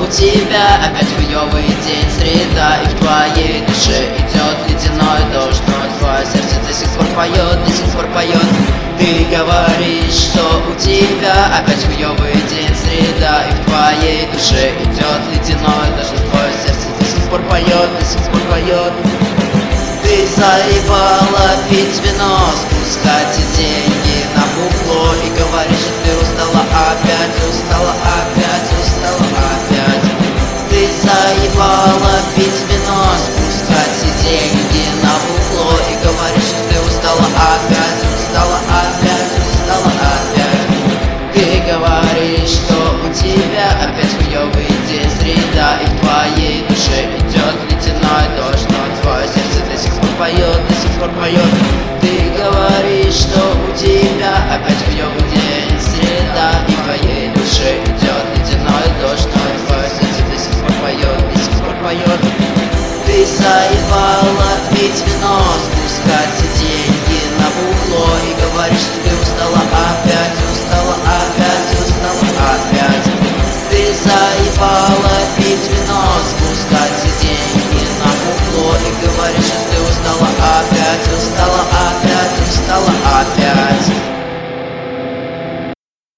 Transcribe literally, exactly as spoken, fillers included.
тебя опять хуёвый день, среда, и в твоей душе идет ледяной дождь, но твое сердце до сих пор поет, до сих пор поет. Ты говоришь, что у тебя опять хуёвый день, среда, и в твоей душе идет ледяной дождь, но твое сердце до сих пор поет, до сих пор поет. Ты заебала пить вино, спускать деньги на бухло, и говоришь, что ты устала опять, устала опять, устала опять. Ты заебала пить вино, спускать деньги на бухло, и говоришь, что ты устала опять, устала опять, устала опять. Ты говоришь, что у тебя опять хуёвый день, среда, и в твоей душе идет ледяной дождь, но твое сердце до сих пор поет, до сих пор поет. Ты говоришь, что у тебя опять хуёвый день, среда, и в твоей душе идет ледяной дождь, но твое сердце до сих пор поет, до сих пор поет. Ты заебала пить вино, спускать деньги на бухло, и говоришь, что ты устала опять, устала опять, устала опять. Ты заебала пить вино, спускать деньги на бухло, и говоришь, что ты устала опять, устала опять, устала опять.